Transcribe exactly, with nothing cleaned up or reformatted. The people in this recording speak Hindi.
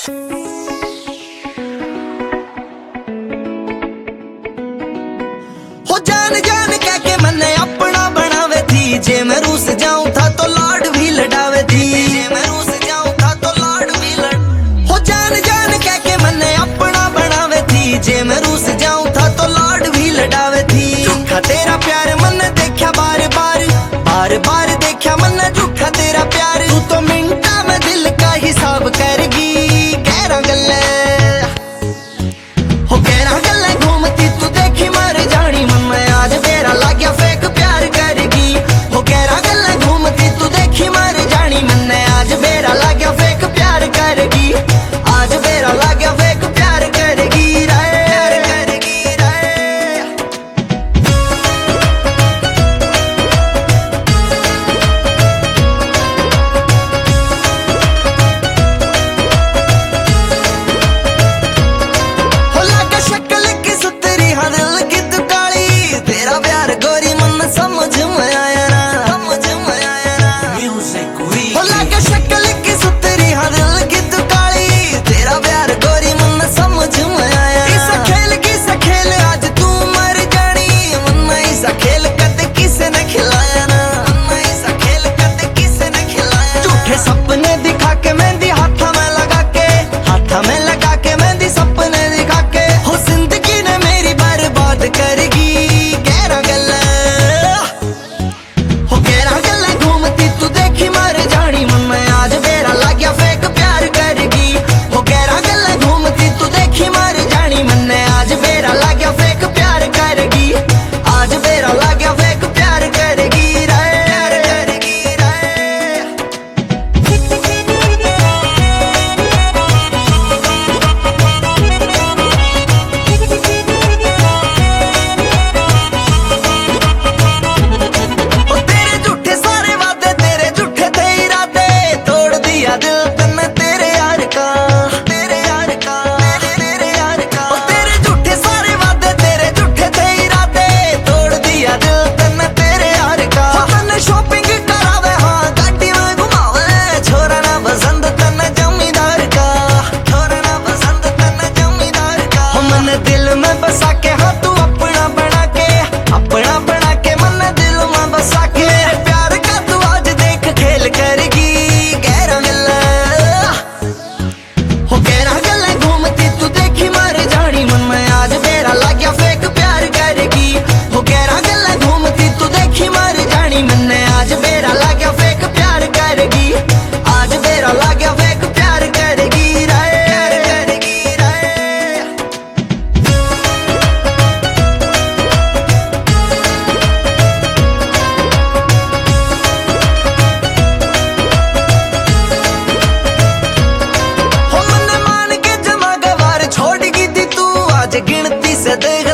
हो जान जान कह के मन्ने अपना बनावे थी, जे मैं रूस जाऊं था तो लाड भी लड़ावे थी, जे मैं रूस जाऊं था तो लाड भी लड़। हो जान जान कह के मन्ने अपना बनावे थी, जे मैं रूस जाऊं था तो लाड भी लड़ावे थी। झूठा तेरा प्यार मन्ने देखा बार बार, बार बार देखा मन्ने झूठा तेरा प्यार। तू तो मिनटा में दिल का हिसाब करेगी, कह रहा गल्ले हो कह रहा गल्ले घूमती तू देखी मर जानी, मन में आज तेरा लाग्या फेक प्यार करेगी। हो कह रहा गल्ले घूमती तू देखी मर जानी, मन में आज मेरा लाग्या फेक प्यार करेगी, आज मेरा लाग्या फेक प्यार करेगी रे, करेगी रे। हो लागा शक्ल की सुतरी हाँ दिल की तू काली, तेरा प्यार गोरी मन समझ में आया ना, समझ में आया ना। हो लागा शक्ल की सुतरी हाँ दिल की तू काली, तेरा प्यार गोरी मन समझ में आया। इसा खेल किसा खेल आज तू मर जानी, मन ऐसा खेल कद किसे न खिलाया ना, मन ऐसा खेल कद किसे न खिलाया। झूठे सपने दिखा के मेहंदी हाथा में लगा के, हाथा में लगा के मेहंदी सपने दिखा के। हो जिंदगी ने मेरी बर्बाद करेगी, गहरा गल्ला हो गहरा गल्ला घूमती तू देखी मर जानी, मन में आज मेरा लाग्या फेक प्यार करेगी। हो गहरा गल्ला घूमती तू देखी मर जानी, मन में आज मेरा लाग्या फेक प्यार करेगी, आज मेरा लाग्या फेक प्यार करेगी रे, करेगी रे। ओ तेरे झूठे सारे वादे, तेरे झूठे थे इरादे, तोड़ दिया दिल तन्ने तेरे यार का, तेरे यार का, तेरे यार का। ओ तेरे झूठे सारे वादे, तेरे झूठे थे इरादे, तोड़ दिया दिल तन्ने तेरे यार का। ओ तन्ने शॉपिंग करावे हाँ गाड़ी में घुमावे, छोरा ना पसंद तन्ने जमींदार का, छोरा ना पसंद तन्ने जमींदार का। ओ मन दिल में बसा के हाँ तू अपना बना के, अपना बना के मन दिल में बसा के। मेरे प्यार का तू आज देख खेल करेगी, गहरा गल्ला हो गहरा गल्ला घूमती तू देखी मर जानी, मन में आज मेरा लाग्या फेक प्यार करेगी। हो गहरा गल्ला घूमती तू देखी मर जानी, मन में आज मेरा लाग्या फेक प्यार करेगी, आज मेरा लाग्या फेक प्यार करेगी रे, करेगी रे। हो मन मान के जमा गवार छोड़ गी थी तू, आज गिनती से देख